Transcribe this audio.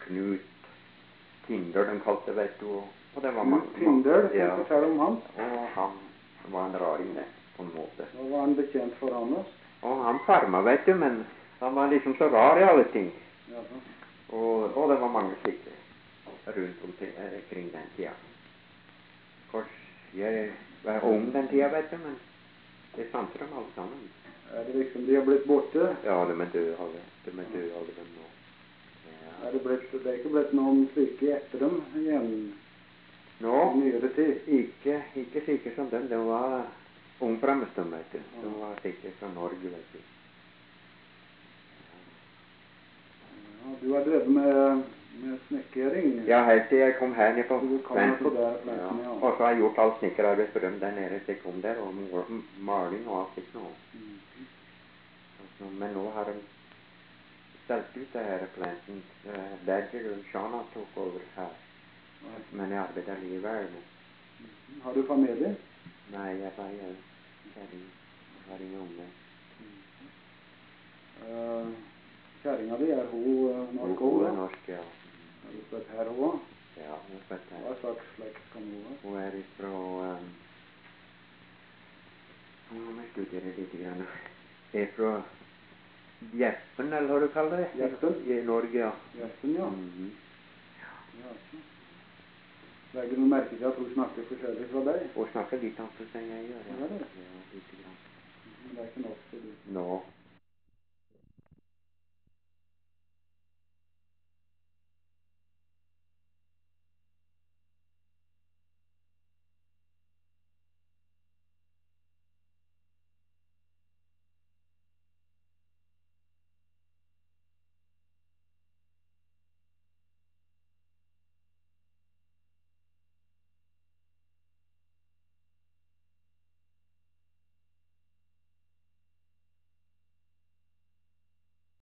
Knut Tinder, de kalte, vet du. Og det var Knut Tinder, kan ja. du fortelle om han? Og han var en raring, det, på en måte. Hva var han bekjent for han da? Og han farma, vet du, men han var liksom så rar i alle ting. Jaha. Og det var mange slike rundt omkring den tida. Jeg var ung den tida, vet du, men det sanser dem alle sammen. Er det liksom de har blitt borte? Ja, de er døde alle. De er døde alle dem nå. Ja. Det er ikke blitt noen slike etter dem igjen Nå, i nyere tid? ikke sikkert som dem. De var ung fremmestund, vet du. De var sikkert fra Norge, vet du. Ja, du har drevet med snekkering? Ja, helt til jeg kom her nede på Planten, ja. ja. Og så har jeg gjort all snekkerarbeid for dem der nede til jeg kom der, og maling og alt ikke noe. Men nå har de stelt ut det her planten. Berger og Shana tok over her. Men jeg arbeider likevel. Har du familie? Nei, jeg bare kjæring. Jeg har ingen unge. Kjæringa di, er hun norsk også? Hun er norsk, ja. Er du født her også? Ja, hun er født her. Hva slags slekt kan hun være? Hun er ifra nå må jeg studere litt grann. Det er fra Jeppen, eller hva du kaller det? Jeppen? I Norge, ja. Jeppen, ja. Ja, så. Legger du merke til at hun snakker forskjellig fra deg? Hun snakker litt annet enn jeg gjør, ja. Ja, det er det. Ja, litt grann. Men det er ikke nok for du. Nå.